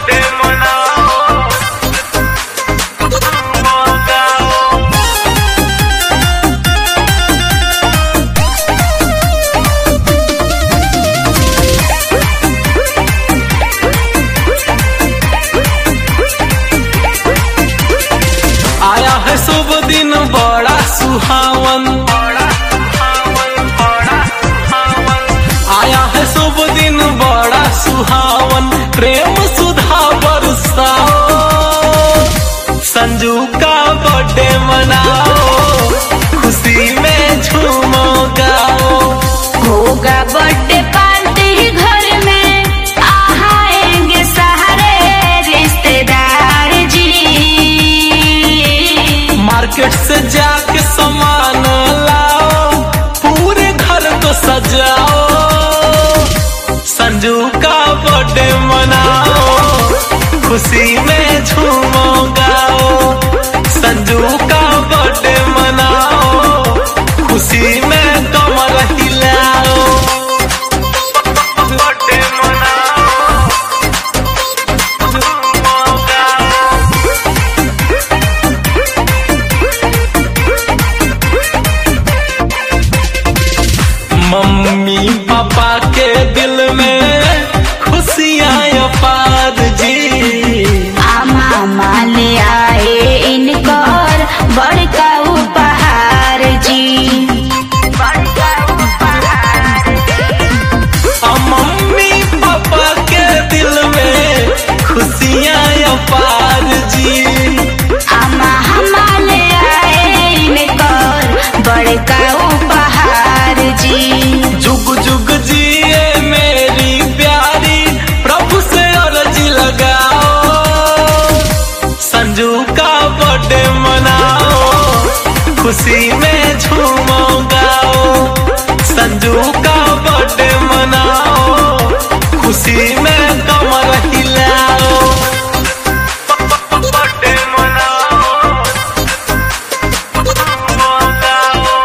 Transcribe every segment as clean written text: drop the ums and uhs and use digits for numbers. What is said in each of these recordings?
Birthday मनाओ मनाओ। आया है शुभ दिन बड़ा सुहावन, आया है शुभ दिन बड़ा सुहावन, प्रेम सुधा बरसाओ, संजू का बर्थडे मनाओ, खुशी में झूमो गाओ। होगा बर्थडे पार्टी घर में, आएंगे सारे रिश्तेदार जी। मार्केट से जाके सामान लाओ, पूरे घर को सजाओ, संजू का बर्थडे मनाओ, खुशी में झूमो गाओ। संजू का बर्थडे मनाओ, खुशी में कमर हिलाओ। बर्थडे मनाओ झूमो गाओ। मम्मी पापा के दिल में खुशियाँ अपार जी। मामा ले आए इनकर बड़का उपहार जी। बड़का उपहार मम्मी पापा के दिल में खुशियाँ अपार जी। मामा ले आए इनकर बड़का उपहार जी। जुग जुग जिए मेरी प्यारी, प्रभु से अर्जी लगाओ, संजू का बर्थडे मनाओ, खुशी में झूमो गाओ। संजू का बर्थडे मनाओ, खुशी में कमर हिलाओ। बर्थडे मनाओ मनाओ।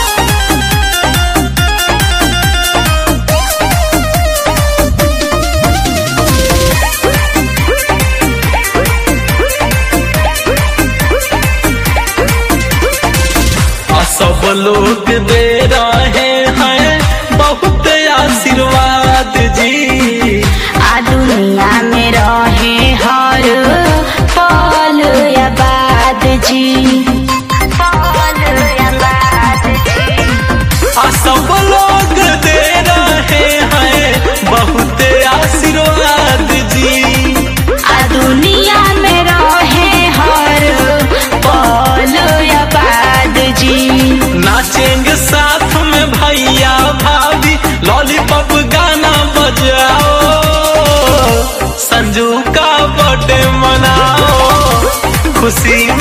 सब लोग दे रहे हैं बहुत आशीर्वाद जी। दुनिया में रहे हर पल आबाद जी। पल आबाद जी। सब लोग दे रहे हैं बहुत आशीर्वाद जी। दुनिया में रहे हर पल आबाद जी। नाचेंगे साथ में भैया भाभी, लॉलीपॉप गाना बजाओ, संजू का बर्थडे मनाओ, खुशी